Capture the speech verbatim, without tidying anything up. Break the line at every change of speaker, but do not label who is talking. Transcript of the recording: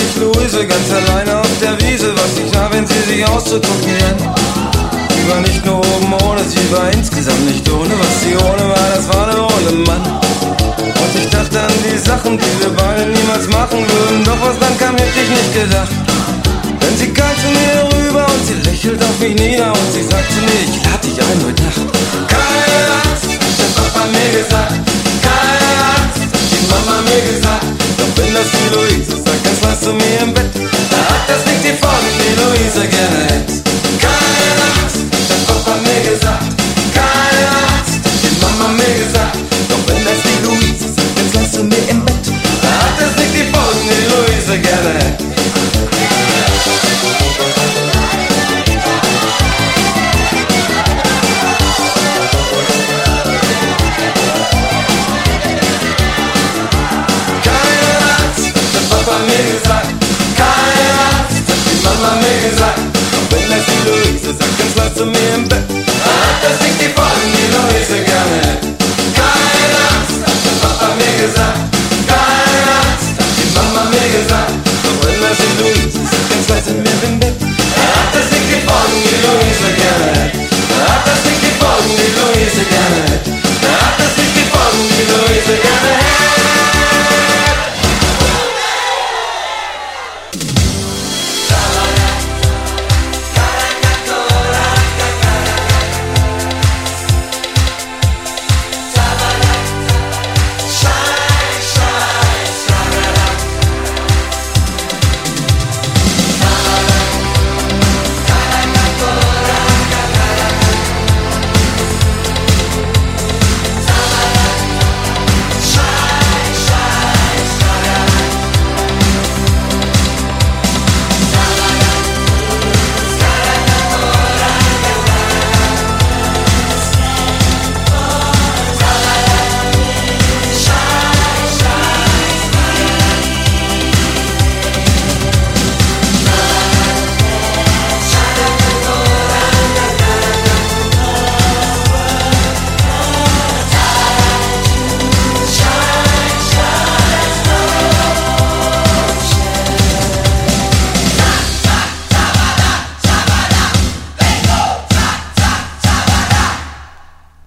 ich Luise ganz alleine auf der Wiese. Was ich sah, wenn sie sich auszuprobieren. Sie war nicht nur oben ohne, sie war insgesamt nicht ohne. Was sie ohne war, das war eine ohne Mann. Und ich dachte an die Sachen, die wir beide niemals machen würden. Doch was dann kam, hätte ich nicht gedacht. Denn sie kam zu mir rüber und sie lächelt auf mich nieder. Und sie sagt zu mir, ich lade dich ein heute Nacht. Keine Angst, hat der Papa mir gesagt. Keine Angst, hat die Mama mir gesagt. Doch wenn das die Luise sagt, dann schlafst du mir im Bett. Da hat das nicht die Folgen, die Luise gerne hätte. Keine Angst, hat der Papa mir gesagt. Keine Angst, hat die Mama mir gesagt. Doch wenn das die Luise sagt, dann schlafst du mir im Bett. Da hat das nicht die Folgen, die Luise gerne hätte. Mir gesagt, keine Angst, hat die Mama mir gesagt. Und wenn das die Luise sagt, dann schlafst du mir im Bett.